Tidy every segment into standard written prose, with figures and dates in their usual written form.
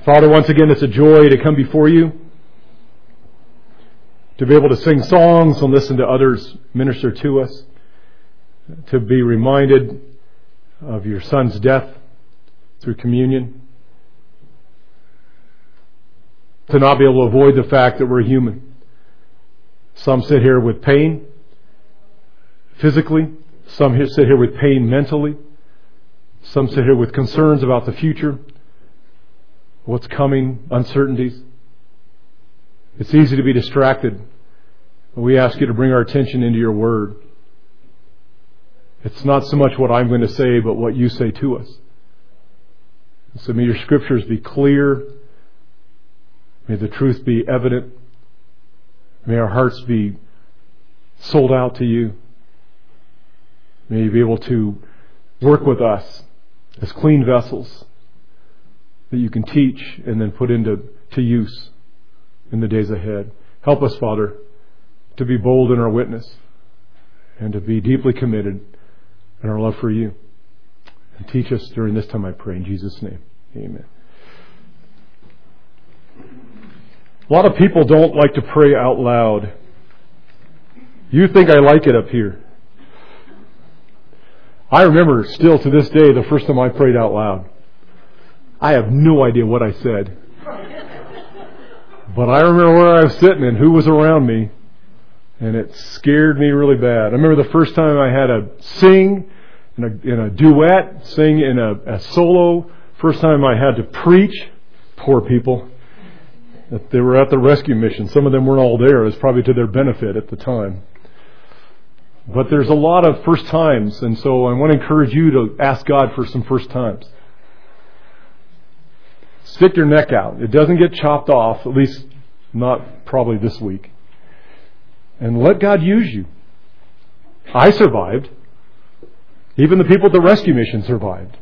Father, once again, it's a joy to come before you, to be able to sing songs and listen to others minister to us, to be reminded of your Son's death through communion, to not be able to avoid the fact that we're human. Some sit here with pain physically, some sit here with pain mentally, some sit here with concerns about the future, what's coming, uncertainties. It's easy to be distracted. We ask you to bring our attention into your word. It's not so much what I'm going to say, but what you say to us. So may your scriptures be clear. May the truth be evident. May our hearts be sold out to you. May you be able to work with us as clean vessels that you can teach and then put into use in the days ahead. Help us, Father, to be bold in our witness and to be deeply committed in our love for you. And teach us during this time, I pray, in Jesus' name. Amen. A lot of people don't like to pray out loud. You think I like it up here. I remember still to this day the first time I prayed out loud. I have no idea what I said. But I remember where I was sitting and who was around me, and it scared me really bad. I remember the first time I had to sing in a duet, sing in a solo. First time I had to preach. Poor people. They were at the rescue mission. Some of them weren't all there. It was probably to their benefit at the time. But there's a lot of first times, and so I want to encourage you to ask God for some first times. Stick your neck out. It doesn't get chopped off, at least not probably this week. And let God use you. I survived. Even the people at the rescue mission survived.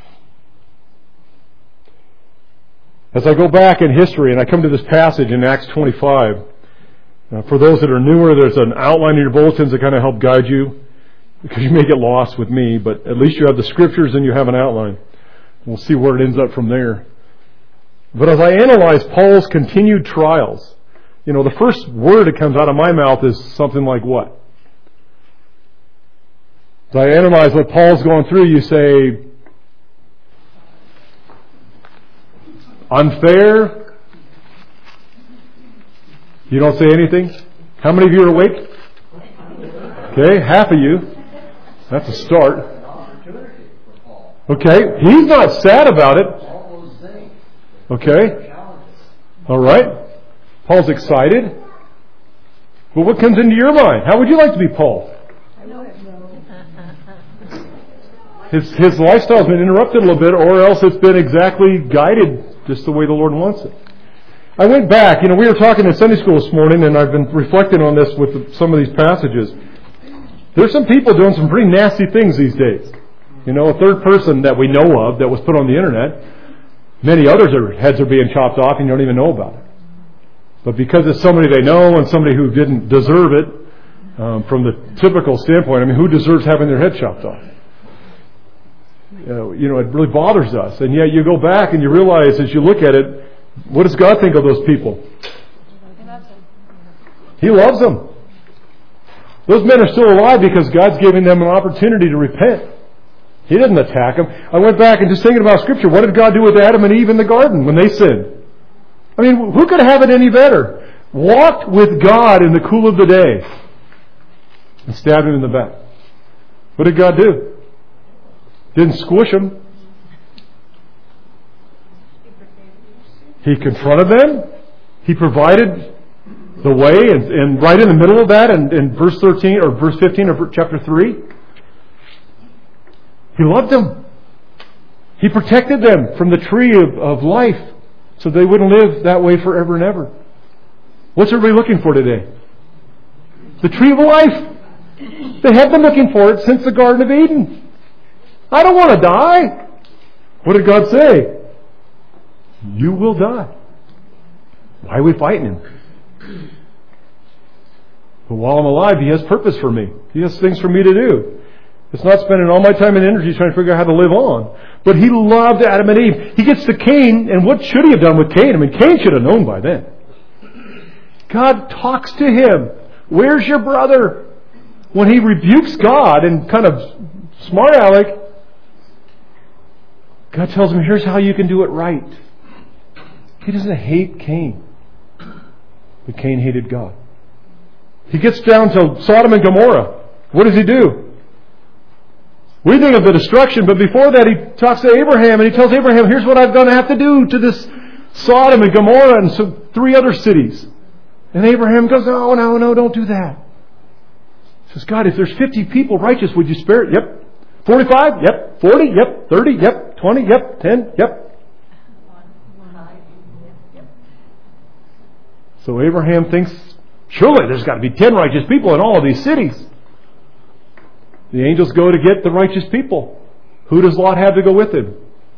As I go back in history and I come to this passage in Acts 25, for those that are newer, there's an outline in your bulletins that kind of help guide you, because you may get lost with me, but at least you have the scriptures and you have an outline. We'll see where it ends up from there. But as I analyze Paul's continued trials, the first word that comes out of my mouth is something like what? As I analyze what Paul's going through, you say, unfair. You don't say anything? How many of you are awake? Okay, half of you. That's a start. Okay, he's not sad about it. Okay. All right. Paul's excited. But what comes into your mind? How would you like to be Paul? His lifestyle's been interrupted a little bit, or else it's been exactly guided just the way the Lord wants it. I went back. We were talking in Sunday school this morning, and I've been reflecting on this with some of these passages. There's some people doing some pretty nasty things these days. A third person that we know of that was put on the internet. Many others' heads are being chopped off and you don't even know about it. But because it's somebody they know and somebody who didn't deserve it, from the typical standpoint, who deserves having their head chopped off? It really bothers us. And yet you go back and you realize as you look at it, what does God think of those people? He loves them. Those men are still alive because God's giving them an opportunity to repent. He didn't attack them. I went back and just thinking about Scripture. What did God do with Adam and Eve in the garden when they sinned? Who could have it any better? Walked with God in the cool of the day and stabbed him in the back. What did God do? Didn't squish him. He confronted them. He provided the way, and right in the middle of that, in verse 13 or verse 15 of chapter 3, He loved them. He protected them from the tree of life so they wouldn't live that way forever and ever. What's everybody looking for today? The tree of life. They have been looking for it since the Garden of Eden. I don't want to die. What did God say? You will die. Why are we fighting Him? But while I'm alive, He has purpose for me. He has things for me to do. It's not spending all my time and energy trying to figure out how to live on. But he loved Adam and Eve. He gets to Cain, and what should he have done with Cain? I mean, Cain should have known by then. God talks to him. Where's your brother? When he rebukes God and kind of smart aleck, God tells him, here's how you can do it right. He doesn't hate Cain, but Cain hated God. He gets down to Sodom and Gomorrah. What does he do? We think of the destruction, but before that he talks to Abraham, and he tells Abraham, here's what I'm going to have to do to this Sodom and Gomorrah and some 3 other cities. And Abraham goes, no, don't do that. He says, God, if there's 50 people righteous, would you spare it? Yep. 45? Yep. 40? Yep. 30? Yep. 20? Yep. 10? Yep. So Abraham thinks, surely there's got to be 10 righteous people in all of these cities. The angels go to get the righteous people. Who does Lot have to go with him?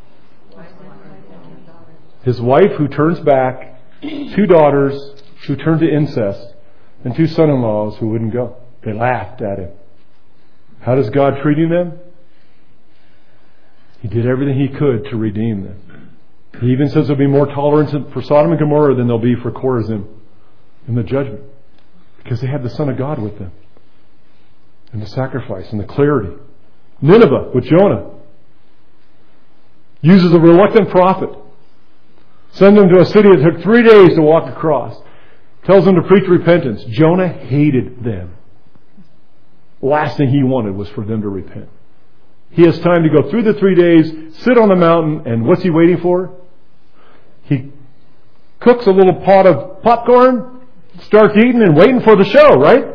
His wife, who turns back, 2 daughters who turned to incest, and 2 son-in-laws who wouldn't go. They laughed at him. How does God treating them? He did everything he could to redeem them. He even says there'll be more tolerance for Sodom and Gomorrah than there'll be for Chorazin in the judgment. Because they had the Son of God with them. And the sacrifice and the clarity. Nineveh with Jonah uses a reluctant prophet. Sends them to a city that took 3 days to walk across. Tells them to preach repentance. Jonah hated them. Last thing he wanted was for them to repent. He has time to go through the 3 days, sit on the mountain, and what's he waiting for? He cooks a little pot of popcorn, starts eating and waiting for the show, right?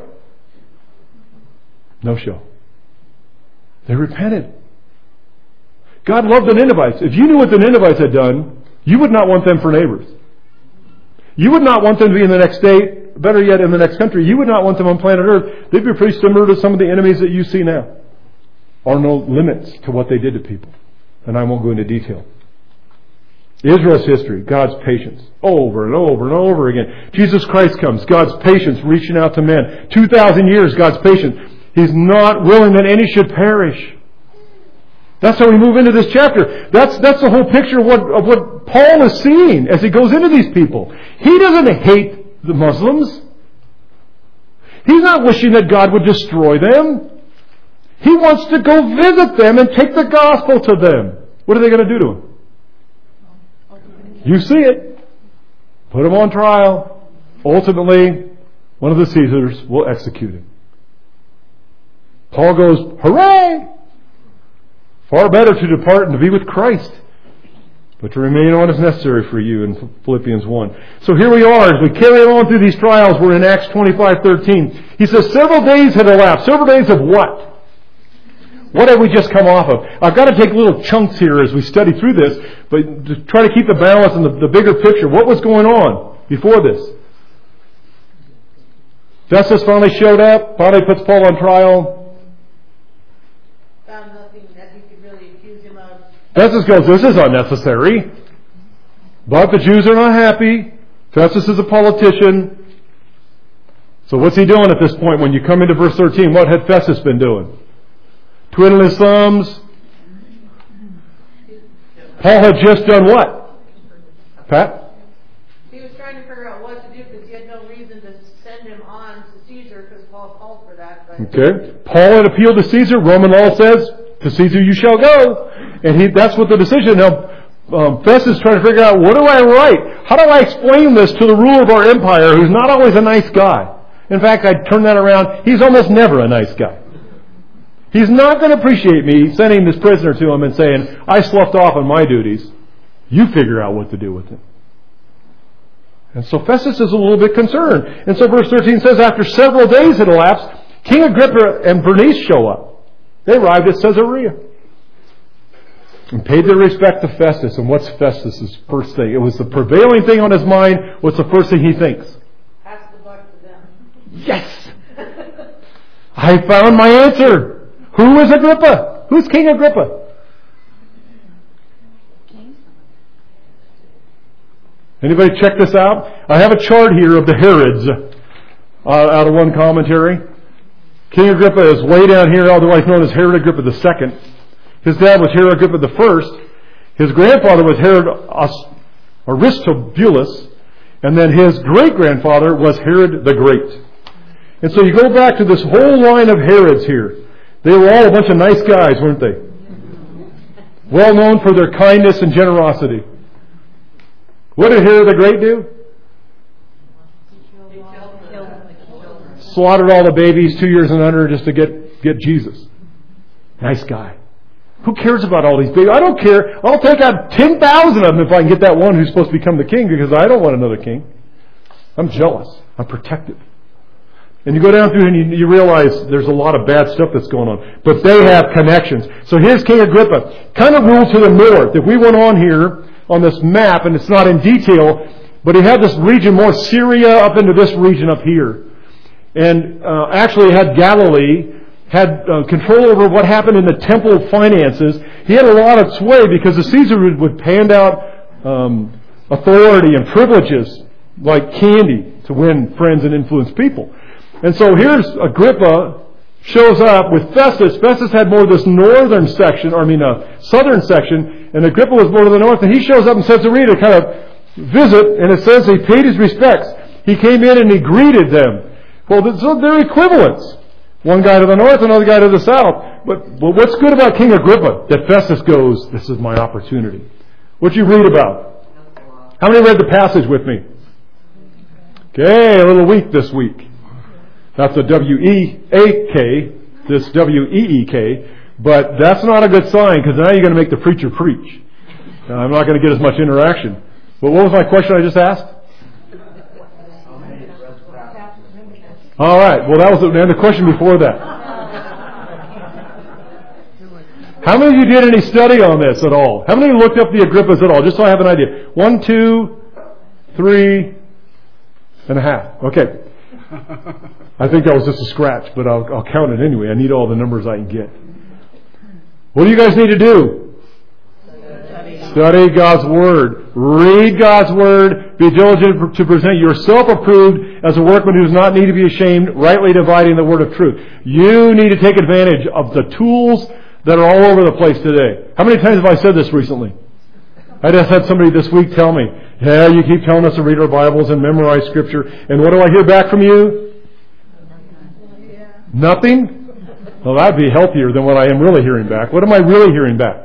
No show. They repented. God loved the Ninevites. If you knew what the Ninevites had done, you would not want them for neighbors. You would not want them to be in the next state, better yet in the next country. You would not want them on planet Earth. They'd be pretty similar to some of the enemies that you see now. There are no limits to what they did to people. And I won't go into detail. Israel's history, God's patience, over and over and over again. Jesus Christ comes, God's patience reaching out to men. 2,000 years, God's patience. He's not willing that any should perish. That's how we move into this chapter. That's the whole picture of what Paul is seeing as he goes into these people. He doesn't hate the Muslims. He's not wishing that God would destroy them. He wants to go visit them and take the gospel to them. What are they going to do to him? You see it. Put him on trial. Ultimately, one of the Caesars will execute him. Paul goes, hooray! Far better to depart and to be with Christ, but to remain on is necessary for you in Philippians 1. So here we are, as we carry on through these trials, we're in Acts 25:13. He says, several days had elapsed. Several days of what? What have we just come off of? I've got to take little chunks here as we study through this, but to try to keep the balance and the bigger picture. What was going on before this? Festus finally showed up, finally puts Paul on trial. Found nothing that he could really accuse him of. Festus goes, this is unnecessary. But the Jews are not happy. Festus is a politician. So what's he doing at this point when you come into verse 13? What had Festus been doing? Twiddling his thumbs. Paul had just done what? Pat? He was trying to figure out what to do because he had no reason to send him on to Caesar because Paul called for that. But Okay. Paul had appealed to Caesar. Roman law says, to Caesar you shall go. And that's what the decision. Now, Festus is trying to figure out, what do I write? How do I explain this to the ruler of our empire who's not always a nice guy? In fact, I'd turn that around. He's almost never a nice guy. He's not going to appreciate me sending this prisoner to him and saying, I sloughed off on my duties. You figure out what to do with him. And so Festus is a little bit concerned. And so verse 13 says, after several days had elapsed, King Agrippa and Bernice show up. They arrived at Caesarea and paid their respect to Festus. And what's Festus' first thing? It was the prevailing thing on his mind. What's the first thing he thinks? pass the buck to them. Yes! I found my answer. Who is Agrippa? Who's King Agrippa? Anybody check this out? I have a chart here of the Herods out of one commentary. King Agrippa is way down here, otherwise known as Herod Agrippa II. His dad was Herod Agrippa I. His grandfather was Herod Aristobulus, and then his great-grandfather was Herod the Great. And so you go back to this whole line of Herods here. They were all a bunch of nice guys, weren't they? Well known for their kindness and generosity. What did Herod the Great do? Slaughtered all the babies 2 years and under just to get Jesus. Nice guy. Who cares about all these babies? I don't care. I'll take out 10,000 of them if I can get that one who's supposed to become the king, because I don't want another king. I'm jealous. I'm protective. And you go down through and you realize there's a lot of bad stuff that's going on. But they have connections. So here's King Agrippa. Kind of ruled to the north. If we went on here on this map, and it's not in detail, but he had this region more Syria up into this region up here. And actually had Galilee, had control over what happened in the temple finances. He had a lot of sway because the Caesar would hand out authority and privileges like candy to win friends and influence people. And so here's Agrippa shows up with Festus. Festus had more of this southern section, and Agrippa was more to the north. And he shows up in Caesarea to kind of visit, and it says he paid his respects. He came in and he greeted them. Well, so they're equivalents. One guy to the north, another guy to the south. But what's good about King Agrippa? That Festus goes, this is my opportunity. What you read about? How many read the passage with me? Okay, a little weak this week. That's a W-E-A-K, this W-E-E-K, but that's not a good sign, because now you're going to make the preacher preach. I'm not going to get as much interaction. But what was my question I just asked? All right, well that was the question before that. How many of you did any study on this at all? How many looked up the Agrippas at all? Just so I have an idea. 1, 2, 3 and a half. Okay. I think that was just a scratch, but I'll count it anyway. I need all the numbers I can get. What do you guys need to do? Study God's Word. Read God's Word. Be diligent to present yourself approved as a workman who does not need to be ashamed, rightly dividing the Word of truth. You need to take advantage of the tools that are all over the place today. How many times have I said this recently? I just had somebody this week tell me, yeah, you keep telling us to read our Bibles and memorize Scripture, and what do I hear back from you? Nothing? Well, that'd be healthier than what I am really hearing back. What am I really hearing back?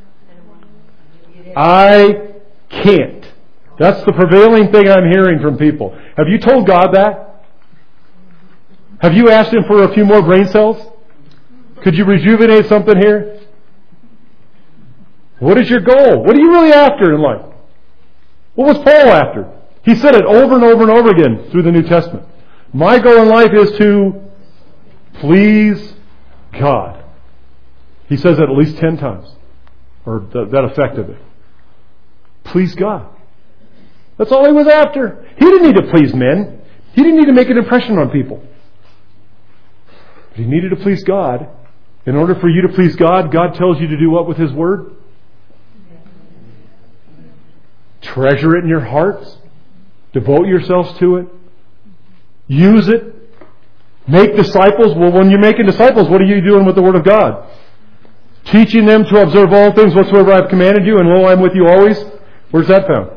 I can't. That's the prevailing thing I'm hearing from people. Have you told God that? Have you asked Him for a few more brain cells? Could you rejuvenate something here? What is your goal? What are you really after in life? What was Paul after? He said it over and over and over again through the New Testament. My goal in life is to please God. He says it at least 10 times. Or that effect of it. Please God. That's all he was after. He didn't need to please men. He didn't need to make an impression on people. But he needed to please God. In order for you to please God, God tells you to do what with His Word? Treasure it in your hearts. Devote yourselves to it. Use it. Make disciples. Well, when you're making disciples, what are you doing with the Word of God? Teaching them to observe all things whatsoever I have commanded you, and lo, I am with you always. Where's that found?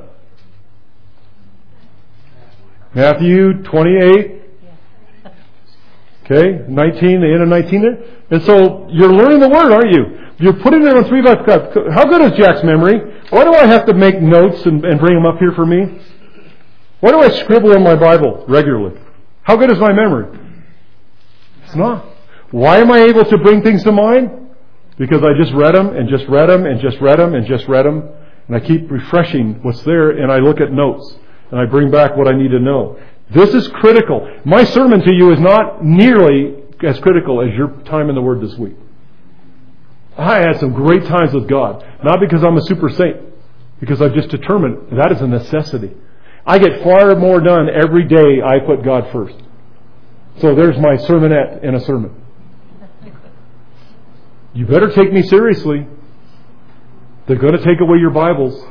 Matthew 28. Okay, 19, the end of 19 there. And so you're learning the Word, aren't you? You're putting it on 3 by 5. How good is Jack's memory? Why do I have to make notes and bring them up here for me? Why do I scribble in my Bible regularly? How good is my memory? It's not. Why am I able to bring things to mind? Because I just read them and just read them and just read them and just read them. And I keep refreshing what's there, and I look at notes. And I bring back what I need to know. This is critical. My sermon to you is not nearly as critical as your time in the Word this week. I had some great times with God. Not because I'm a super saint. Because I've just determined that is a necessity. I get far more done every day I put God first. So there's my sermonette in a sermon. You better take me seriously. They're going to take away your Bibles.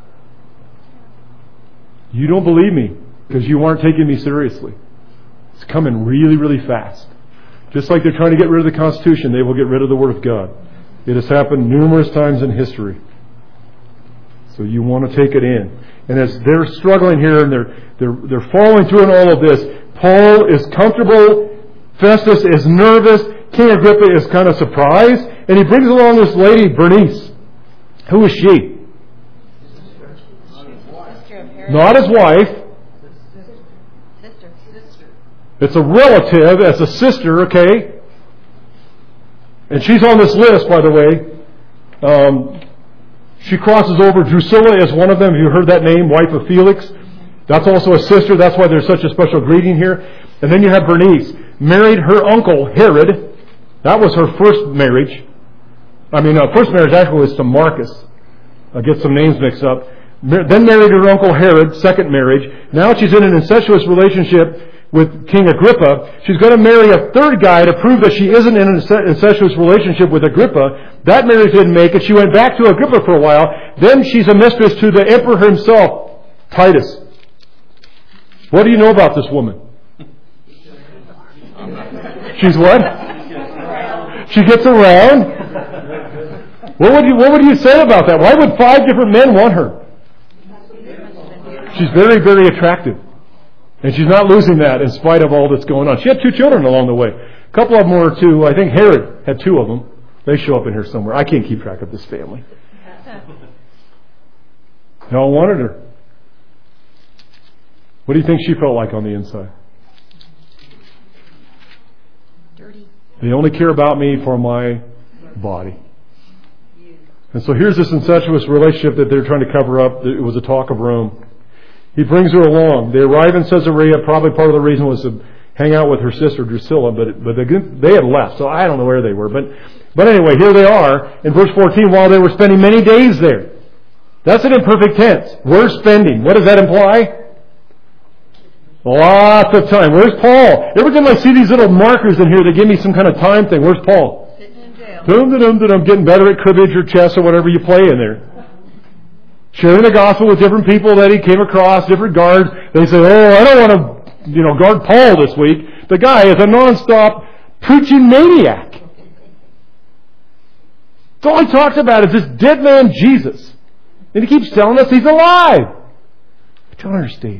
You don't believe me because you aren't taking me seriously. It's coming really, really fast. Just like they're trying to get rid of the Constitution, they will get rid of the Word of God. It has happened numerous times in history. So you want to take it in. And as they're struggling here and they're following through in all of this, Paul is comfortable, Festus is nervous, King Agrippa is kind of surprised, and he brings along this lady, Bernice. Who is she? Not his wife. It's a relative, as a sister, okay? And she's on this list, by the way. She crosses over. Drusilla is one of them. Have you heard that name? Wife of Felix. That's also a sister. That's why there's such a special greeting here. And then you have Bernice. Married her uncle, Herod. That was her first marriage. First marriage actually was to Marcus. I get some names mixed up. Then married her uncle Herod, second marriage. Now she's in an incestuous relationship with King Agrippa. She's going to marry a third guy to prove that she isn't in an incestuous relationship with Agrippa. That marriage didn't make it. She went back to Agrippa for a while. Then she's a mistress to the emperor himself, Titus. What do you know about this woman? She's what? She gets around. What would you say about that? Why would 5 different men want her? She's very, very attractive. And she's not losing that in spite of all that's going on. She had 2 children along the way. A couple of them were I think Herod had 2 of them. They show up in here somewhere. I can't keep track of this family. They all wanted her. What do you think she felt like on the inside? Dirty. They only care about me for my body. And so here's this incestuous relationship that they're trying to cover up. It was a talk of Rome. He brings her along. They arrive in Caesarea. Probably part of the reason was to hang out with her sister Drusilla, but they had left, so I don't know where they were. But anyway, here they are in verse 14. While they were spending many days there, that's an imperfect tense. We're spending. What does that imply? Lots of time. Where's Paul? Every time I see these little markers in here, they give me some kind of time thing. Where's Paul? Sitting in jail. I'm getting better at cribbage or chess or whatever you play in there. Sharing the gospel with different people that he came across, different guards. They say, I don't want to, guard Paul this week. The guy is a nonstop preaching maniac. That's all he talks about is this dead man Jesus. And he keeps telling us he's alive. I don't understand.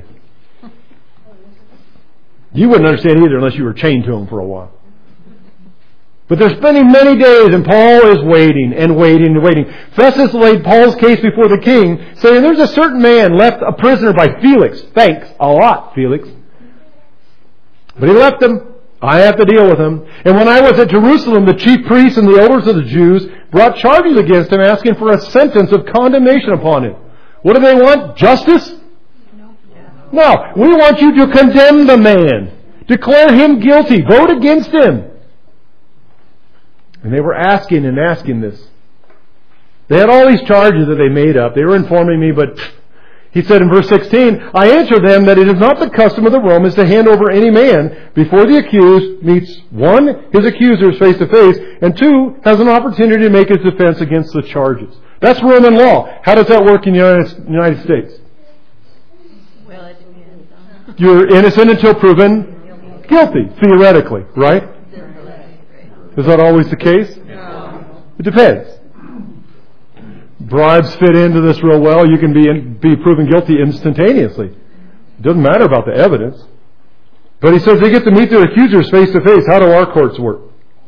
You wouldn't understand either unless you were chained to him for a while. But they're spending many days, and Paul is waiting and waiting and waiting. Festus laid Paul's case before the king, saying, there's a certain man left a prisoner by Felix. Thanks a lot, Felix. But he left him. I have to deal with him. And when I was at Jerusalem, the chief priests and the elders of the Jews brought charges against him, asking for a sentence of condemnation upon him. What do they want? Justice? No. We want you to condemn the man. Declare him guilty. Vote against him. And they were asking this. They had all these charges that they made up. They were informing me, but he said in verse 16, I answer them that it is not the custom of the Romans to hand over any man before the accused meets 1, his accusers face to face, and 2, has an opportunity to make his defense against the charges. That's Roman law. How does that work in the United States? Well, it depends on... You're innocent until proven guilty, theoretically, right? Is that always the case? No. It depends. Bribes fit into this real well. You can be proven guilty instantaneously. It doesn't matter about the evidence. But he says they get to meet their accusers face to face. How do our courts work?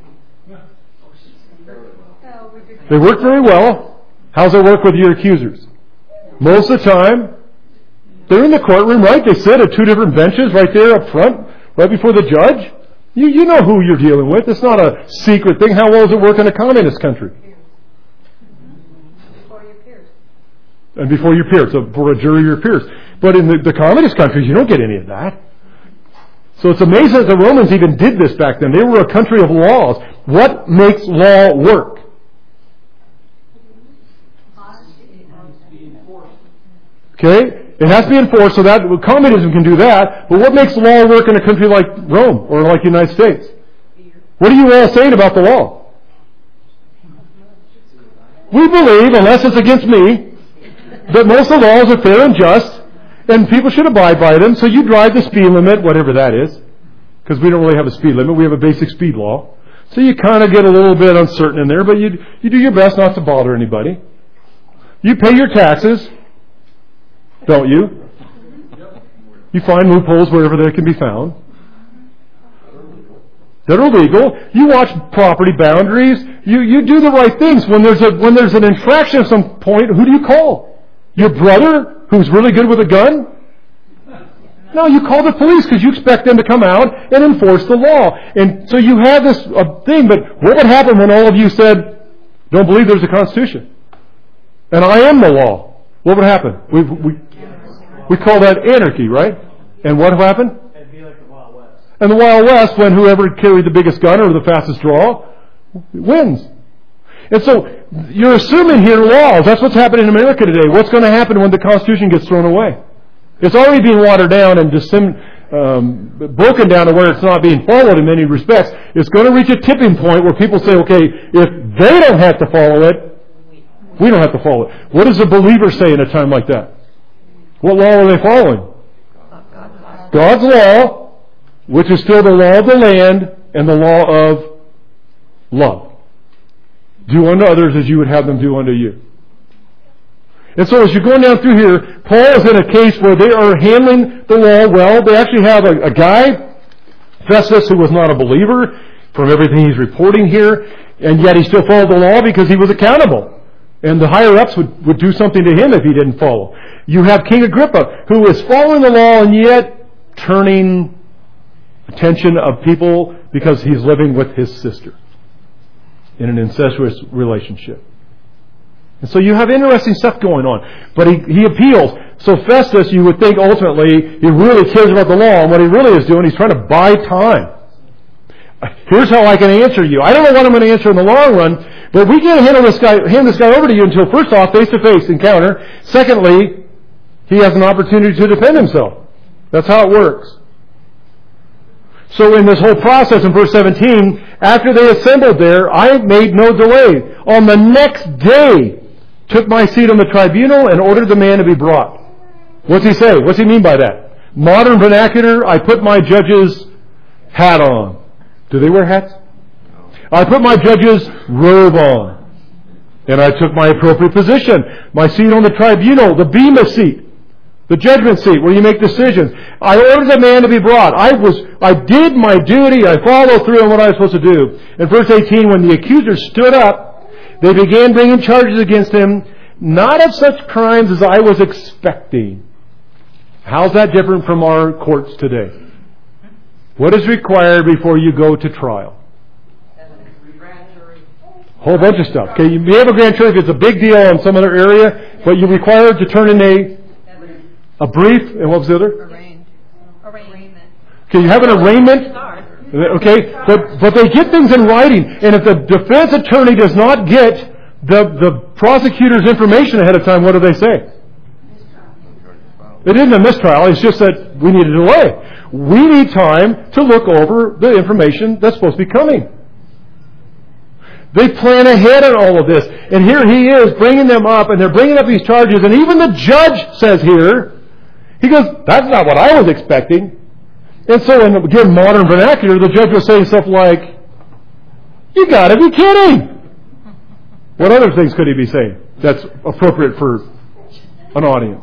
They work very well. How's it work with your accusers? Most of the time, they're in the courtroom, right? They sit at 2 different benches right there up front, right before the judge. You know who you're dealing with. It's not a secret thing. How well does it work in a communist country? Before your peers. And before your peers. So for a jury, your peers. But in the communist countries, you don't get any of that. So it's amazing that the Romans even did this back then. They were a country of laws. What makes law work? Okay? It has to be enforced, so that communism can do that. But what makes law work in a country like Rome or like the United States? What are you all saying about the law? We believe, unless it's against me, that most of the laws are fair and just, and people should abide by them. So you drive the speed limit, whatever that is, because we don't really have a speed limit. We have a basic speed law. So you kind of get a little bit uncertain in there, but you do your best not to bother anybody. You pay your taxes, don't you? You find loopholes wherever they can be found that are legal. You watch property boundaries. You do the right things. When there's an infraction at some point, who do you call? Your brother, who's really good with a gun? No, you call the police because you expect them to come out and enforce the law. And so you have this thing, but what would happen when all of you said, don't believe there's a Constitution? And I am the law. What would happen? We call that anarchy, right? And what happened? It'd be like the Wild West. And the Wild West, when whoever carried the biggest gun or the fastest draw wins. And so you're assuming here laws. That's what's happening in America today. What's going to happen when the Constitution gets thrown away? It's already being watered down and broken down to where it's not being followed in many respects. It's going to reach a tipping point where people say, okay, if they don't have to follow it, we don't have to follow it. What does a believer say in a time like that? What law are they following? God's law, which is still the law of the land and the law of love. Do unto others as you would have them do unto you. And so as you're going down through here, Paul is in a case where they are handling the law well. They actually have a guy, Festus, who was not a believer from everything he's reporting here, and yet he still followed the law because he was accountable. And the higher-ups would do something to him if he didn't follow. You have King Agrippa, who is following the law and yet turning attention of people because he's living with his sister in an incestuous relationship. And so you have interesting stuff going on. But he appeals. So Festus, you would think ultimately, he really cares about the law. And what he really is doing, he's trying to buy time. Here's how I can answer you. I don't know what I'm going to answer in the long run, but we can't hand this guy over to you until, first off, face-to-face encounter. Secondly, he has an opportunity to defend himself. That's how it works. So in this whole process in verse 17, after they assembled there, I made no delay. On the next day, took my seat on the tribunal and ordered the man to be brought. What's he say? What's he mean by that? Modern vernacular, I put my judge's hat on. Do they wear hats? I put my judge's robe on. And I took my appropriate position. My seat on the tribunal, the bema seat. The judgment seat where you make decisions. I ordered the man to be brought. I did my duty. I followed through on what I was supposed to do. In verse 18, when the accusers stood up, they began bringing charges against him, not of such crimes as I was expecting. How's that different from our courts today? What is required before you go to trial? Whole bunch of stuff. Okay, you may have a grand jury if it's a big deal in some other area, but you're required to turn in a brief, and what was the other? Arraignment. Okay, you have an arraignment. Okay, but they get things in writing, and if the defense attorney does not get the prosecutor's information ahead of time, what do they say? It isn't a mistrial, it's just that we need a delay. We need time to look over the information that's supposed to be coming. They plan ahead on all of this. And here he is bringing them up, and they're bringing up these charges, and even the judge says here, he goes, that's not what I was expecting. And so in, again, modern vernacular, the judge was saying stuff like, you gotta be kidding! What other things could he be saying that's appropriate for an audience?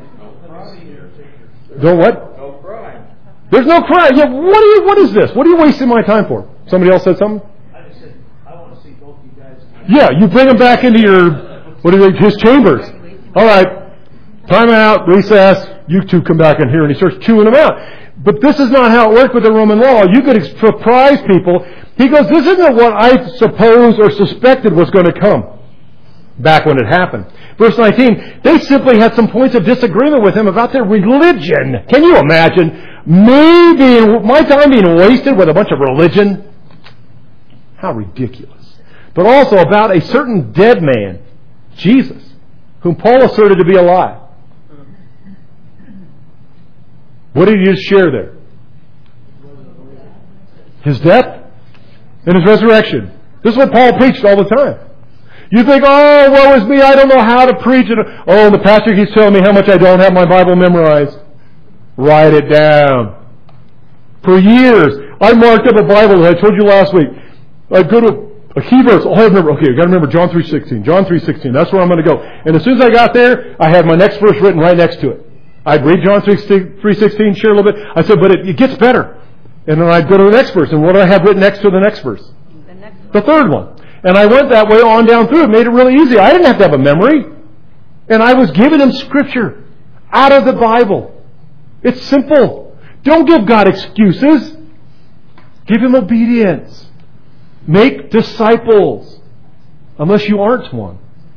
Don't what? No crime. There's no crime. Yeah, what is this? What are you wasting my time for? Somebody else said something? I just said, I want to see both you guys. Yeah, you bring him back into his chambers. All right, time out, recess, you two come back in here, and he starts chewing them out. But this is not how it worked with the Roman law. You could surprise people. He goes, this isn't what I supposed or suspected was going to come back when it happened. Verse 19, they simply had some points of disagreement with him about their religion. Can you imagine my time being wasted with a bunch of religion? How ridiculous. But also about a certain dead man, Jesus, whom Paul asserted to be alive. What did he just share there? His death and his resurrection. This is what Paul preached all the time. You think, oh, woe is me, I don't know how to preach it. Oh, the pastor keeps telling me how much I don't have my Bible memorized. Write it down. For years, I marked up a Bible, as I told you last week. I'd go to a key verse. Oh, I remember. Okay, you got to remember John 3:16. John 3:16. That's where I'm going to go. And as soon as I got there, I had my next verse written right next to it. I'd read John 3:16, share a little bit. I said, but it gets better. And then I'd go to the next verse. And what do I have written next to the next verse? The third one. And I went that way on down through. It made it really easy. I didn't have to have a memory. And I was giving him Scripture out of the Bible. It's simple. Don't give God excuses. Give him obedience. Make disciples. Unless you aren't one,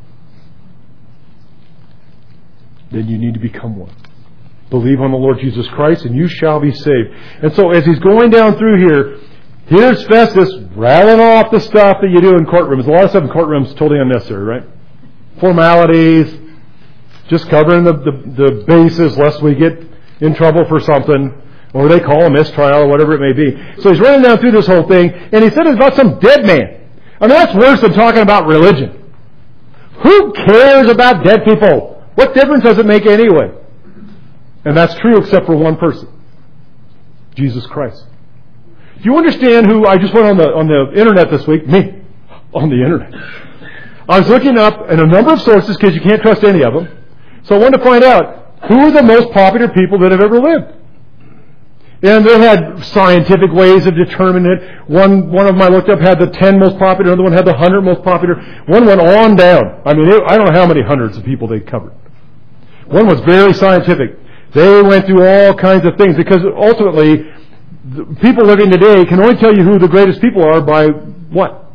then you need to become one. Believe on the Lord Jesus Christ and you shall be saved. And so as he's going down through here, here's Festus rattling off the stuff that you do in courtrooms. A lot of stuff in courtrooms is totally unnecessary, right? Formalities, just covering the bases lest we get in trouble for something, or they call a mistrial or whatever it may be. So he's running down through this whole thing, and he said it's about some dead man. I mean, that's worse than talking about religion. Who cares about dead people? What difference does it make anyway? And that's true except for one person. Jesus Christ. Do you understand who I just went on the internet this week? Me. On the internet. I was looking up in a number of sources because you can't trust any of them. So I wanted to find out who are the most popular people that have ever lived. And they had scientific ways of determining it. One of them I looked up had the 10 most popular. Another one had the 100 most popular. One went on down. I mean, I don't know how many hundreds of people they covered. One was very scientific. They went through all kinds of things because ultimately, the people living today can only tell you who the greatest people are by what?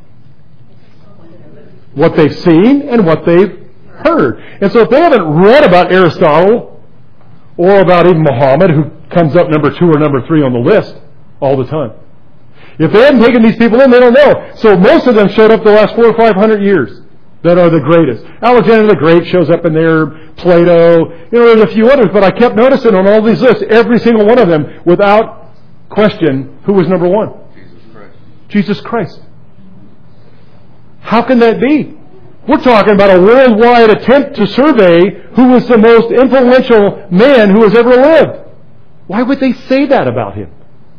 What they've seen and what they've heard. And so if they haven't read about Aristotle or about even Muhammad, who comes up number 2 or number 3 on the list all the time, if they haven't taken these people in, they don't know. So most of them showed up the last 400 or 500 years that are the greatest. Alexander the Great shows up in there, Plato, there's a few others, but I kept noticing on all these lists, every single one of them, without question, who was number 1? Jesus Christ. Jesus Christ. How can that be? We're talking about a worldwide attempt to survey who was the most influential man who has ever lived. Why would they say that about him?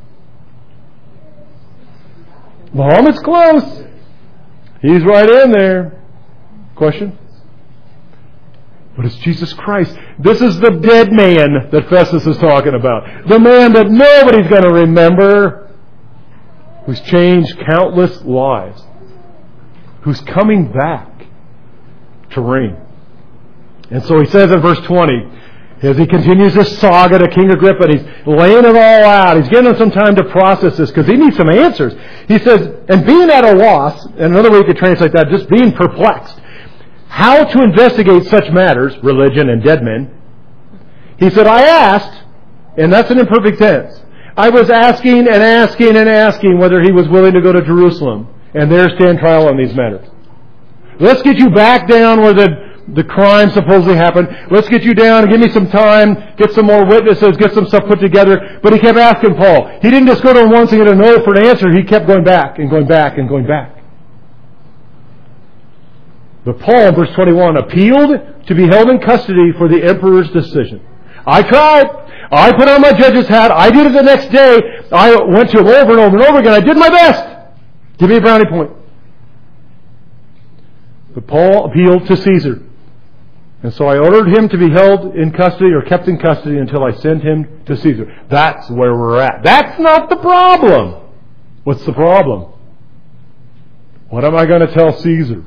Muhammad's close. He's right in there. Question? But it's Jesus Christ. This is the dead man that Festus is talking about. The man that nobody's going to remember, who's changed countless lives, who's coming back to reign. And so he says in verse 20, as he continues this saga to King Agrippa, and he's laying it all out, he's giving him some time to process this because he needs some answers. He says, and being at a loss, and another way you could translate that, just being perplexed, how to investigate such matters, religion and dead men, he said, I asked, and that's an imperfect tense, I was asking and asking and asking whether he was willing to go to Jerusalem and there stand trial on these matters. Let's get you back down where the crime supposedly happened. Let's get you down and give me some time, get some more witnesses, get some stuff put together. But he kept asking Paul. He didn't just go to him once and get a no for an answer. He kept going back and going back and going back. But Paul, in verse 21, appealed to be held in custody for the emperor's decision. I tried. I put on my judge's hat. I did it the next day. I went to him over and over and over again. I did my best. Give me a brownie point. But Paul appealed to Caesar. And so I ordered him to be held in custody or kept in custody until I sent him to Caesar. That's where we're at. That's not the problem. What's the problem? What am I going to tell Caesar?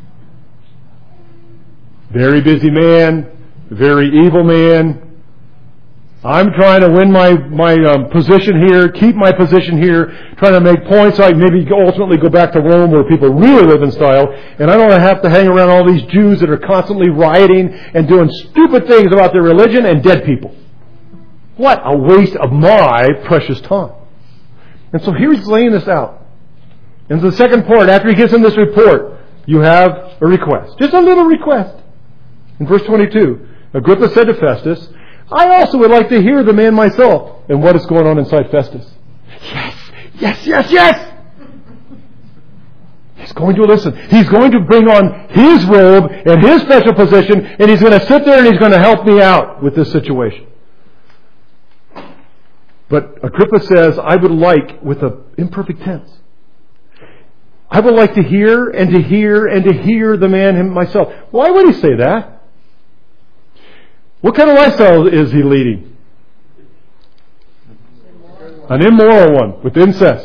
Very busy man, very evil man. I'm trying to win my position here, keep my position here, trying to make points so I maybe ultimately go back to Rome where people really live in style, and I don't have to hang around all these Jews that are constantly rioting and doing stupid things about their religion and dead people. What a waste of my precious time. And so here he's laying this out. And the second part, after he gives them this report, you have a request. Just a little request. In verse 22, Agrippa said to Festus, I also would like to hear the man myself. And what is going on inside Festus? Yes, yes, yes, yes! He's going to listen. He's going to bring on his robe and his special position, and he's going to sit there and he's going to help me out with this situation. But Agrippa says, I would like, with an imperfect tense, I would like to hear and to hear and to hear the man myself. Why would he say that? What kind of lifestyle is he leading? An immoral one, with incest.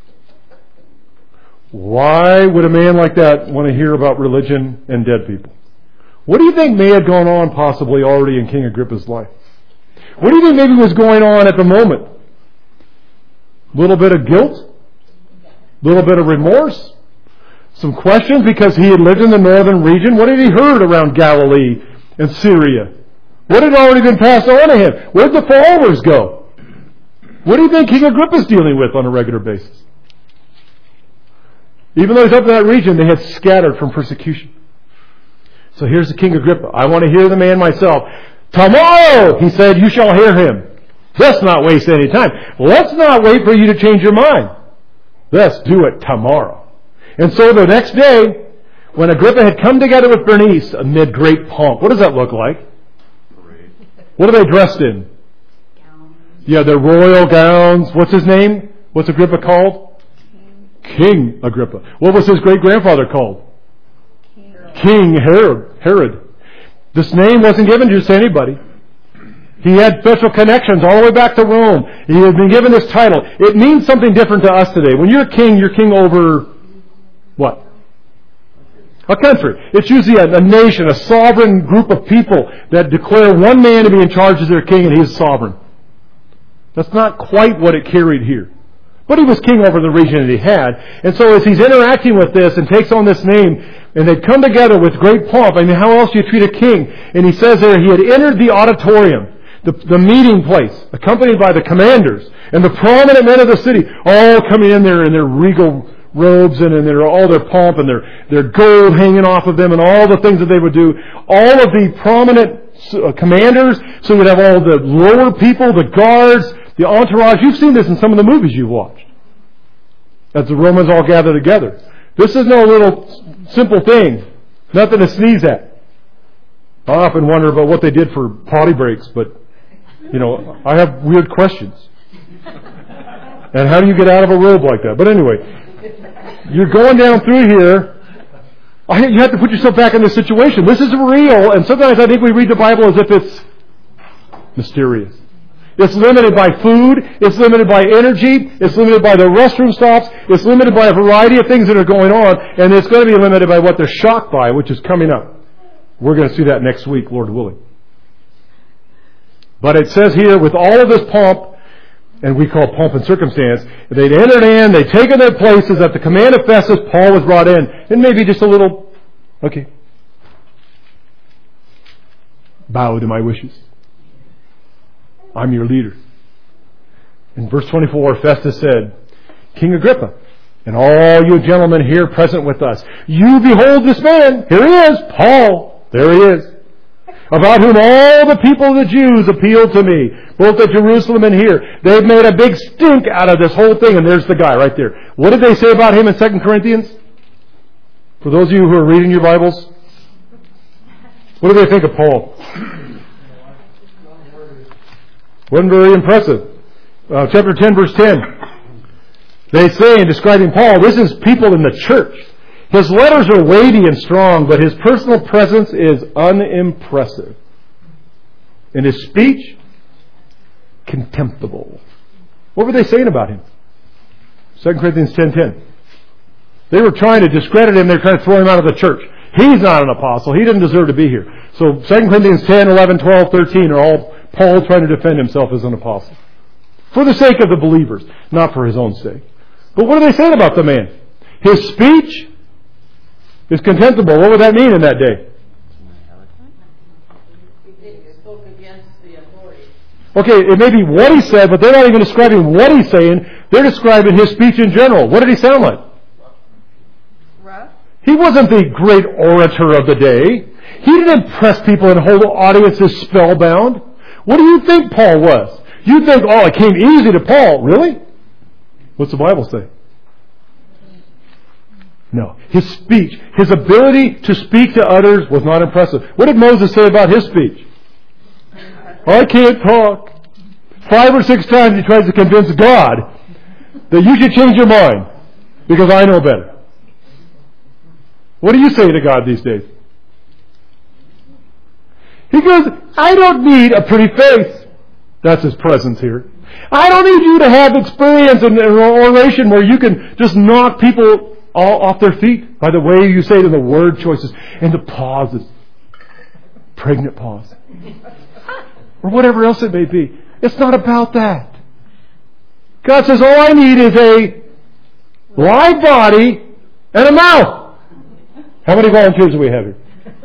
Why would a man like that want to hear about religion and dead people? What do you think may have gone on possibly already in King Agrippa's life? What do you think maybe was going on at the moment? A little bit of guilt? A little bit of remorse? Some questions because he had lived in the northern region? What had he heard around Galilee and Syria? What had already been passed on to him? Where did the followers go? What do you think King Agrippa's dealing with on a regular basis? Even though he's up in that region, they had scattered from persecution. So here's the King Agrippa. I want to hear the man myself. Tomorrow, he said, you shall hear him. Let's not waste any time. Let's not wait for you to change your mind. Let's do it tomorrow. And so the next day, when Agrippa had come together with Bernice amid great pomp, what does that look like? What are they dressed in? Gowns. Yeah, their royal gowns. What's his name? What's Agrippa called? King Agrippa. What was his great-grandfather called? King Herod. This name wasn't given just to anybody. He had special connections all the way back to Rome. He had been given this title. It means something different to us today. When you're king over what? A country. It's usually a nation, a sovereign group of people that declare one man to be in charge as their king and he's sovereign. That's not quite what it carried here. But he was king over the region that he had. And so as he's interacting with this and takes on this name, and they'd come together with great pomp. I mean, how else do you treat a king? And he says there, he had entered the auditorium, the meeting place, accompanied by the commanders and the prominent men of the city, all coming in there in their regal robes and in all their pomp and their gold hanging off of them and all the things that they would do. All of the prominent commanders, so you'd have all the lower people, the guards, the entourage. You've seen this in some of the movies you've watched. As the Romans all gather together. This is no little simple thing. Nothing to sneeze at. I often wonder about what they did for potty breaks, but, I have weird questions. And how do you get out of a robe like that? But anyway, you're going down through here. You have to put yourself back in this situation. This is real, and sometimes I think we read the Bible as if it's mysterious. It's limited by food. It's limited by energy. It's limited by the restroom stops. It's limited by a variety of things that are going on. And it's going to be limited by what they're shocked by, which is coming up. We're going to see that next week, Lord willing. But it says here, with all of this pomp, and we call pomp and circumstance, they'd entered in, they'd taken their places. At the command of Festus, Paul was brought in. And maybe just a little, bow to my wishes. I'm your leader. In verse 24, Festus said, King Agrippa, and all you gentlemen here present with us, you behold this man. Here he is, Paul. There he is. About whom all the people of the Jews appealed to me, both at Jerusalem and here. They've made a big stink out of this whole thing, and there's the guy right there. What did they say about him in 2 Corinthians? For those of you who are reading your Bibles, what do they think of Paul? Wasn't very impressive. Chapter 10, verse 10. They say in describing Paul, this is people in the church. His letters are weighty and strong, but his personal presence is unimpressive. And his speech, contemptible. What were they saying about him? 2 Corinthians 10:10. They were trying to discredit him. They were trying to throw him out of the church. He's not an apostle. He didn't deserve to be here. So 2 Corinthians 10, 11, 12, 13 are all Paul trying to defend himself as an apostle. For the sake of the believers, not for his own sake. But what are they saying about the man? His speech is contemptible. What would that mean in that day? He spoke against the authority. Okay, it may be what he said, but they're not even describing what he's saying. They're describing his speech in general. What did he sound like? Rough? He wasn't the great orator of the day. He didn't impress people and hold audiences spellbound. What do you think Paul was? You think, it came easy to Paul. Really? What's the Bible say? No. His speech, his ability to speak to others was not impressive. What did Moses say about his speech? I can't talk. 5 or 6 times he tries to convince God that you should change your mind because I know better. What do you say to God these days? He goes, I don't need a pretty face. That's his presence here. I don't need you to have experience in oration where you can just knock people all off their feet by the way you say it and the word choices and the pauses. Pregnant pause. Or whatever else it may be. It's not about that. God says, all I need is a live body and a mouth. How many volunteers do we have here?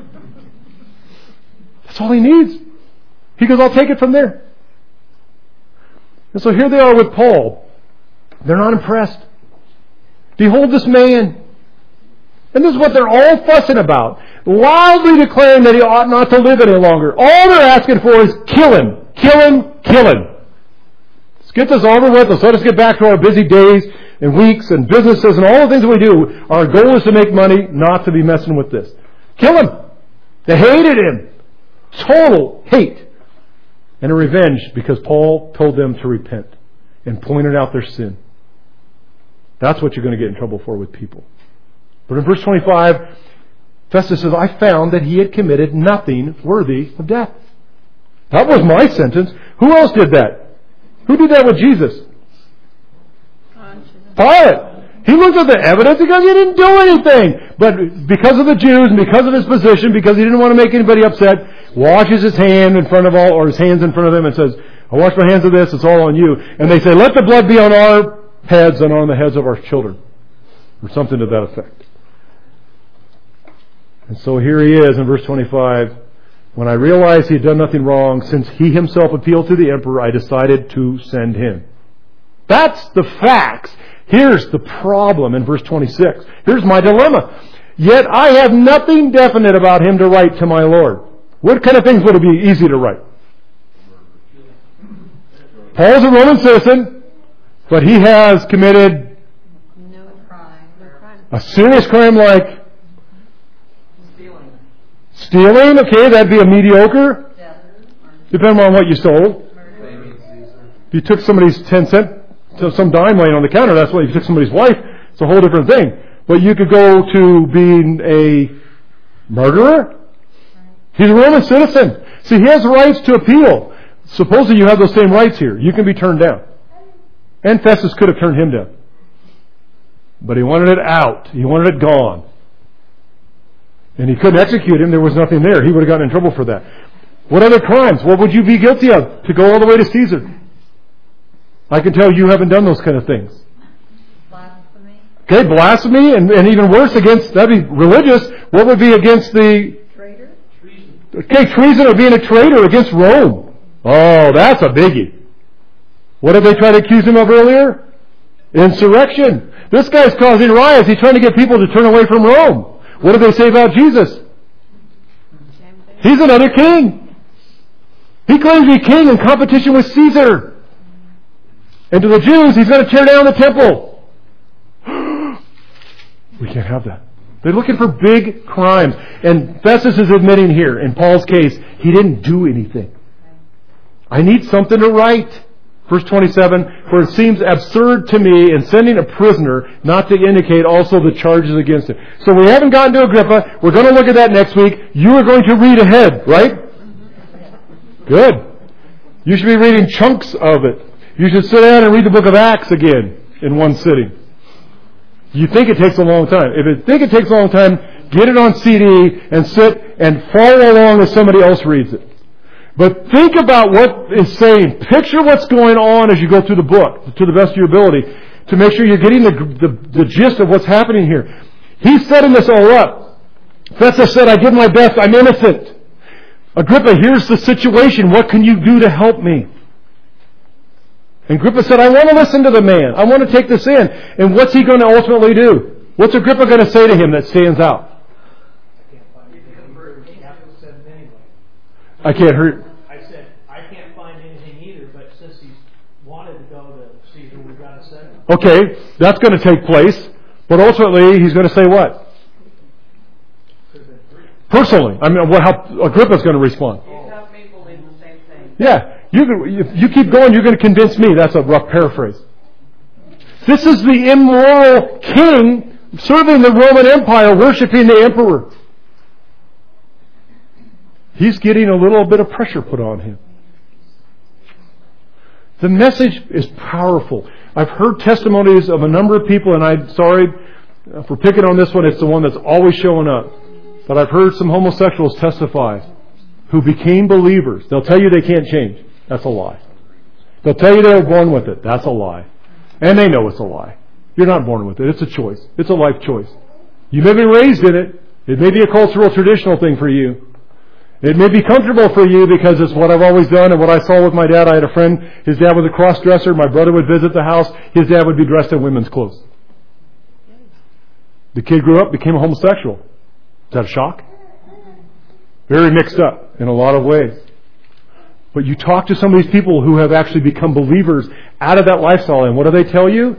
That's all he needs. He goes, I'll take it from there. And so here they are with Paul. They're not impressed. Behold this man. And this is what they're all fussing about. Loudly declaring that he ought not to live any longer. All they're asking for is kill him. Kill him. Kill him. Let's get this over with. Let's let us get back to our busy days and weeks and businesses and all the things that we do. Our goal is to make money, not to be messing with this. Kill him. They hated him. Total hate. And a revenge because Paul told them to repent and pointed out their sin. That's what you're going to get in trouble for with people. But in verse 25, Festus says, I found that he had committed nothing worthy of death. That was my sentence. Who else did that? Who did that with Jesus? Pilate. He looked at the evidence because he didn't do anything. But because of the Jews and because of his position, because he didn't want to make anybody upset, washes his hand in front of all, or his hands in front of them and says, I wash my hands of this, it's all on you. And they say, let the blood be on our heads and on the heads of our children. Or something to that effect. And so here he is in verse 25. When I realized he had done nothing wrong, since he himself appealed to the emperor, I decided to send him. That's the facts. Here's the problem in verse 26. Here's my dilemma. Yet I have nothing definite about him to write to my Lord. What kind of things would it be easy to write? Paul's a Roman citizen, but he has committed a serious crime like stealing. Okay, that'd be a mediocre. Depending on what you stole. If you took somebody's 10 cent, some dime laying on the counter, that's what. If you took somebody's wife, it's a whole different thing. But you could go to being a murderer. He's a Roman citizen. See, he has rights to appeal. Supposing you have those same rights here, you can be turned down. And Festus could have turned him down. But he wanted it out. He wanted it gone. And he couldn't execute him. There was nothing there. He would have gotten in trouble for that. What other crimes? What would you be guilty of to go all the way to Caesar? I can tell you haven't done those kind of things. Blasphemy. Okay, blasphemy and even worse against, that'd be religious. What would be against the... Traitor? Treason. Okay, treason or being a traitor against Rome. Oh, that's a biggie. What did they try to accuse him of earlier? Insurrection. This guy's causing riots. He's trying to get people to turn away from Rome. What did they say about Jesus? He's another king. He claims to be king in competition with Caesar. And to the Jews, he's going to tear down the temple. We can't have that. They're looking for big crimes. And Festus is admitting here, in Paul's case, he didn't do anything. I need something to write. Verse 27, for it seems absurd to me in sending a prisoner not to indicate also the charges against him. So we haven't gotten to Agrippa. We're going to look at that next week. You are going to read ahead, right? Good. You should be reading chunks of it. You should sit down and read the book of Acts again in one sitting. You think it takes a long time. If you think it takes a long time, get it on CD and sit and follow along as somebody else reads it. But think about what is saying. Picture what's going on as you go through the book to the best of your ability to make sure you're getting the gist of what's happening here. He's setting this all up. Festus said, I did my best. I'm innocent. Agrippa, here's the situation. What can you do to help me? And Agrippa said, I want to listen to the man. I want to take this in. And what's he going to ultimately do? What's Agrippa going to say to him that stands out? I can't hear. I said, I can't find anything either, but since he's wanted to go to Caesar, we've got to send him. Okay, that's going to take place. But ultimately, he's going to say what? Personally. I mean, how Agrippa's going to respond. You have people in the same thing. Yeah. If you keep going, you're going to convince me. That's a rough paraphrase. This is the immoral king serving the Roman Empire, worshiping the emperor. He's getting a little bit of pressure put on him. The message is powerful. I've heard testimonies of a number of people, and I'm sorry for picking on this one. It's the one that's always showing up. But I've heard some homosexuals testify who became believers. They'll tell you they can't change. That's a lie. They'll tell you they were born with it. That's a lie. And they know it's a lie. You're not born with it. It's a choice. It's a life choice. You may be raised in it. It may be a cultural, traditional thing for you. It may be comfortable for you because it's what I've always done and what I saw with my dad. I had a friend, his dad was a cross-dresser. My brother would visit the house. His dad would be dressed in women's clothes. The kid grew up, became a homosexual. Is that a shock? Very mixed up in a lot of ways. But you talk to some of these people who have actually become believers out of that lifestyle, and what do they tell you?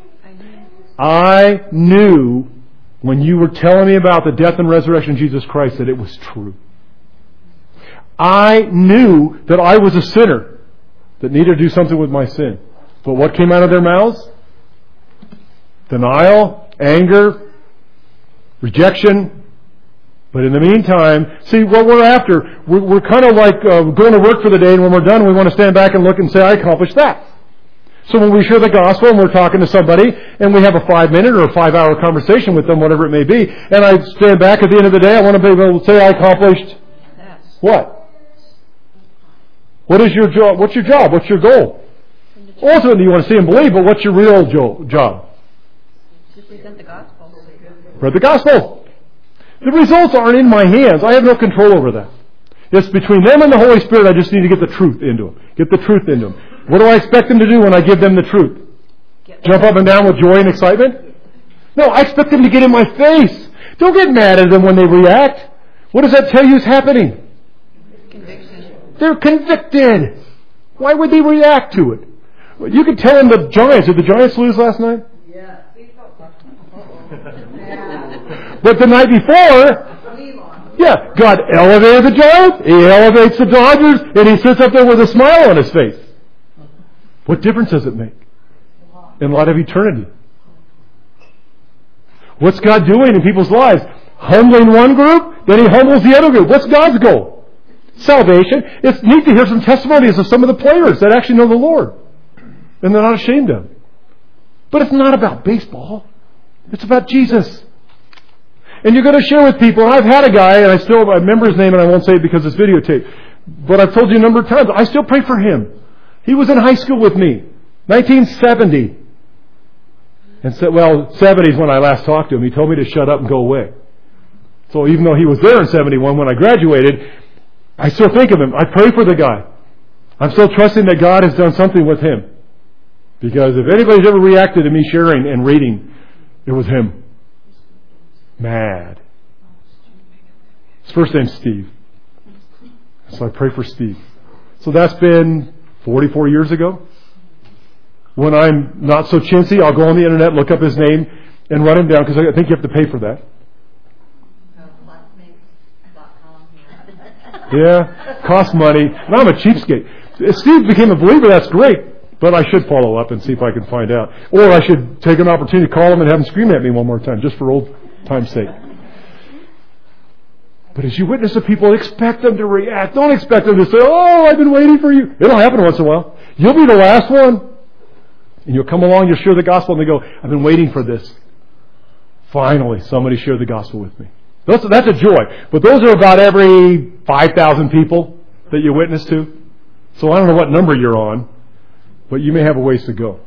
I knew when you were telling me about the death and resurrection of Jesus Christ that it was true. I knew that I was a sinner that needed to do something with my sin. But what came out of their mouths? Denial, anger, rejection. But in the meantime, see what we're after. We're kind of like going to work for the day, and when we're done, we want to stand back and look and say, I accomplished that. So when we share the gospel and we're talking to somebody and we have a 5-minute or a 5-hour conversation with them, whatever it may be, and I stand back at the end of the day, I want to be able to say I accomplished what? What is your job? What's your job? What's your goal? Ultimately, you want to see and believe, but what's your real job? Just present the gospel. Spread the gospel. The results aren't in my hands. I have no control over that. It's between them and the Holy Spirit. I just need to get the truth into them. Get the truth into them. What do I expect them to do when I give them the truth? Jump up and down with joy and excitement? No, I expect them to get in my face. Don't get mad at them when they react. What does that tell you is happening? They're convicted. Why would they react to it? You could tell them the Giants. Did the Giants lose last night? Yeah. But the night before, yeah, God elevated the Giants. He elevates the Dodgers, and he sits up there with a smile on his face. What difference does it make in light of eternity? What's God doing in people's lives? Humbling one group, then he humbles the other group. What's God's goal? Salvation. It's neat to hear some testimonies of some of the players that actually know the Lord. And they're not ashamed of it. But it's not about baseball. It's about Jesus. And you're going to share with people. And I've had a guy, and I remember his name, and I won't say it because it's videotaped. But I've told you a number of times, I still pray for him. He was in high school with me. 1970. And said, 70 is when I last talked to him. He told me to shut up and go away. So even though he was there in 71 when I graduated, I still think of him. I pray for the guy. I'm still trusting that God has done something with him. Because if anybody's ever reacted to me sharing and reading, it was him. Mad. His first name's Steve. So I pray for Steve. So that's been 44 years ago. When I'm not so chintzy, I'll go on the internet, look up his name, and write him down, because I think you have to pay for that. Yeah, costs money. And I'm a cheapskate. If Steve became a believer, that's great. But I should follow up and see if I can find out. Or I should take an opportunity to call him and have him scream at me one more time, just for old time's sake. But as you witness to people, expect them to react. Don't expect them to say, oh, I've been waiting for you. It'll happen once in a while. You'll be the last one. And you'll come along, you'll share the gospel, and they go, I've been waiting for this. Finally, somebody shared the gospel with me. That's a joy. But those are about every 5,000 people that you witness to. So I don't know what number you're on, but you may have a ways to go.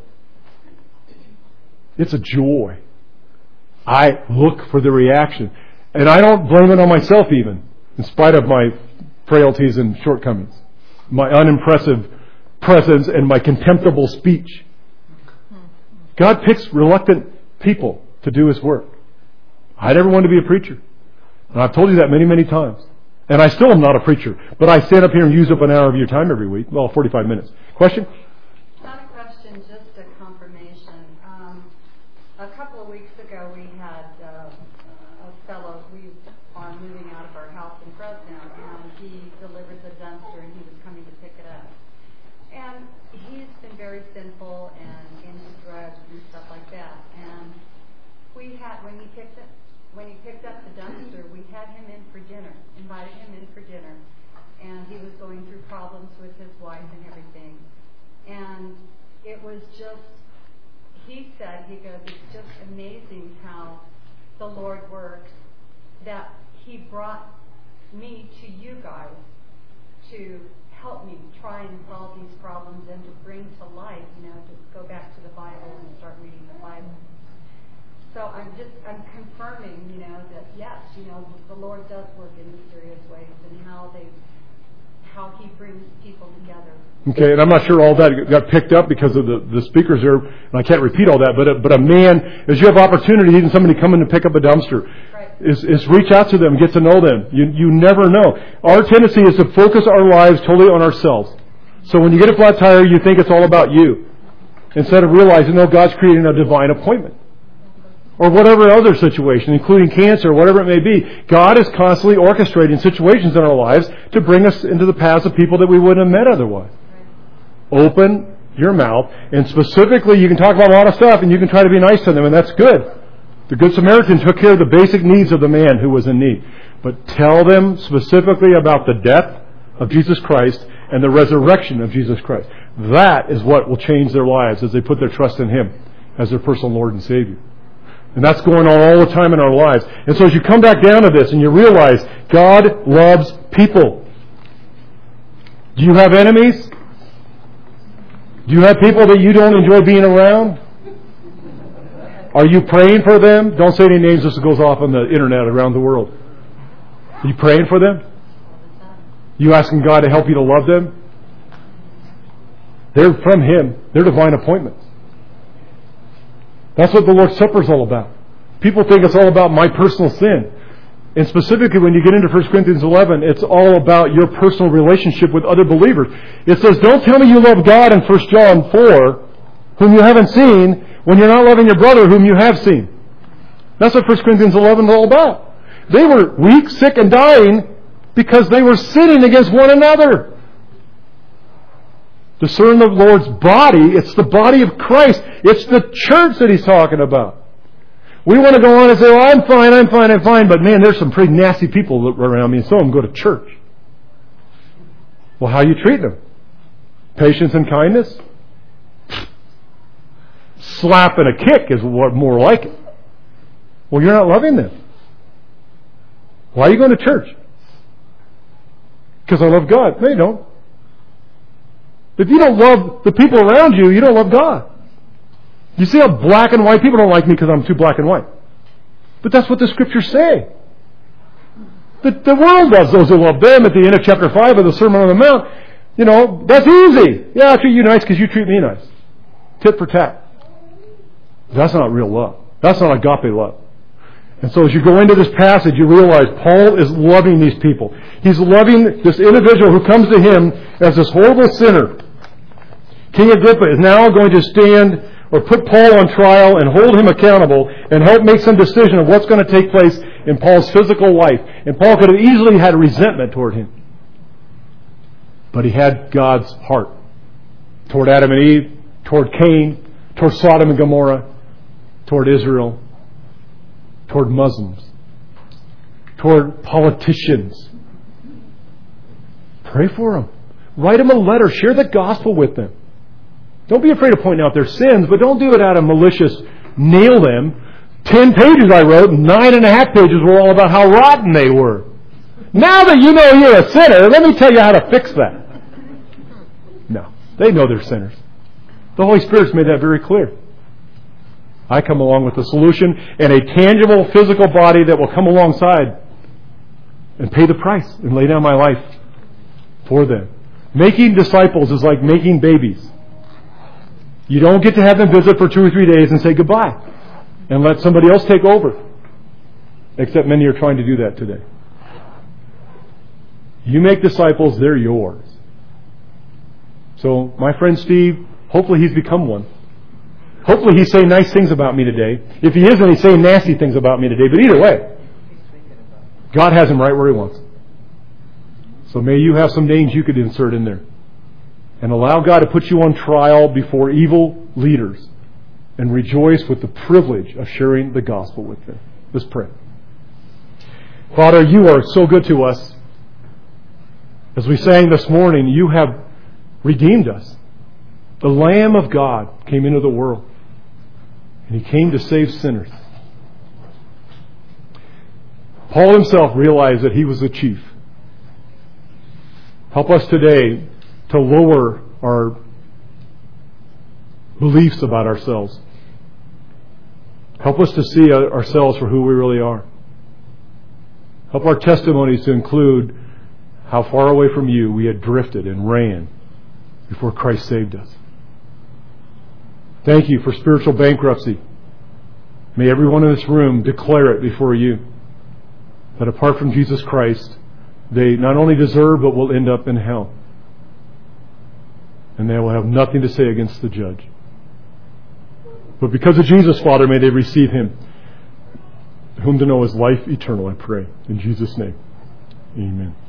It's a joy. I look for the reaction. And I don't blame it on myself even, in spite of my frailties and shortcomings, my unimpressive presence and my contemptible speech. God picks reluctant people to do His work. I never wanted to be a preacher. And I've told you that many, many times. And I still am not a preacher. But I stand up here and use up an hour of your time every week. Well, 45 minutes. Question? Not a question, just a confirmation. A couple of weeks ago we had a fellow, we are moving out of our house in Fresno, and he delivered the dumpster and he was coming to pick it up. sinful and into drugs and stuff like that. And we had, when he picked up the dumpster, we had him in for dinner, invited him in for dinner. And he was going through problems with his wife and everything. And it was just, he said, he goes, it's just amazing how the Lord works, that he brought me to you guys to help me try and solve these problems and to bring to life, to go back to the Bible and start reading the Bible. So I'm confirming, that yes, the Lord does work in mysterious ways, and how he brings people together. Okay, and I'm not sure all that got picked up because of the speakers there, and I can't repeat all that, but a man, as you have opportunity, even somebody coming to pick up a dumpster, right, is reach out to them, get to know them. You never know. Our tendency is to focus our lives totally on ourselves. So when you get a flat tire, you think it's all about you, instead of realizing, no, God's creating a divine appointment. Or whatever other situation, including cancer, whatever it may be. God is constantly orchestrating situations in our lives to bring us into the paths of people that we wouldn't have met otherwise. Open your mouth, and specifically you can talk about a lot of stuff and you can try to be nice to them, and that's good. The Good Samaritan took care of the basic needs of the man who was in need. But tell them specifically about the death of Jesus Christ and the resurrection of Jesus Christ. That is what will change their lives as they put their trust in Him as their personal Lord and Savior. And that's going on all the time in our lives. And so as you come back down to this and you realize God loves people. Do you have enemies? Do you have people that you don't enjoy being around? Are you praying for them? Don't say any names. This goes off on the internet around the world. Are you praying for them? You asking God to help you to love them? They're from Him. They're divine appointments. That's what the Lord's Supper is all about. People think it's all about my personal sin. And specifically when you get into 1 Corinthians 11, it's all about your personal relationship with other believers. It says, don't tell me you love God in 1 John 4, whom you haven't seen, when you're not loving your brother whom you have seen. That's what 1 Corinthians 11 is all about. They were weak, sick, and dying because they were sinning against one another. Discern the Lord's body. It's the body of Christ. It's the church that He's talking about. We want to go on and say, well, I'm fine. But man, there's some pretty nasty people around me, and some of them go to church. Well, how you treat them? Patience and kindness? Slap and a kick is what more like it. Well, you're not loving them. Why are you going to church? Because I love God. No, you don't. If you don't love the people around you, you don't love God. You see how black and white, people don't like me because I'm too black and white. But that's what the Scriptures say. The world loves those who love them. At the end of chapter 5 of the Sermon on the Mount, that's easy. Yeah, I treat you nice because you treat me nice. Tit for tat. That's not real love. That's not agape love. And so as you go into this passage, you realize Paul is loving these people. He's loving this individual who comes to him as this horrible sinner. King Agrippa is now going to stand or put Paul on trial and hold him accountable and help make some decision of what's going to take place in Paul's physical life. And Paul could have easily had resentment toward him. But he had God's heart toward Adam and Eve, toward Cain, toward Sodom and Gomorrah, toward Israel, toward Muslims, toward politicians. Pray for them. Write them a letter. Share the gospel with them. Don't be afraid of pointing out their sins, but don't do it out of malicious nail them. 10 pages I wrote, 9.5 pages were all about how rotten they were. Now that you know you're a sinner, let me tell you how to fix that. No, they know they're sinners. The Holy Spirit's made that very clear. I come along with the solution and a tangible physical body that will come alongside and pay the price and lay down my life for them. Making disciples is like making babies. You don't get to have them visit for 2 or 3 days and say goodbye and let somebody else take over. Except many are trying to do that today. You make disciples, they're yours. So my friend Steve, hopefully he's become one. Hopefully he's saying nice things about me today. If he isn't, he's saying nasty things about me today. But either way, God has him right where He wants. So may you have some names you could insert in there. and allow God to put you on trial before evil leaders and rejoice with the privilege of sharing the gospel with them. Let's pray. Father, you are so good to us. As we sang this morning, you have redeemed us. The Lamb of God came into the world, and He came to save sinners. Paul himself realized that he was the chief. Help us today to lower our beliefs about ourselves. Help us to see ourselves for who we really are. Help our testimonies to include how far away from you we had drifted and ran before Christ saved us. Thank you for spiritual bankruptcy. May everyone in this room declare it before you, that apart from Jesus Christ, they not only deserve but will end up in hell. And they will have nothing to say against the judge. But because of Jesus, Father, may they receive Him, whom to know is life eternal, I pray. In Jesus' name, amen.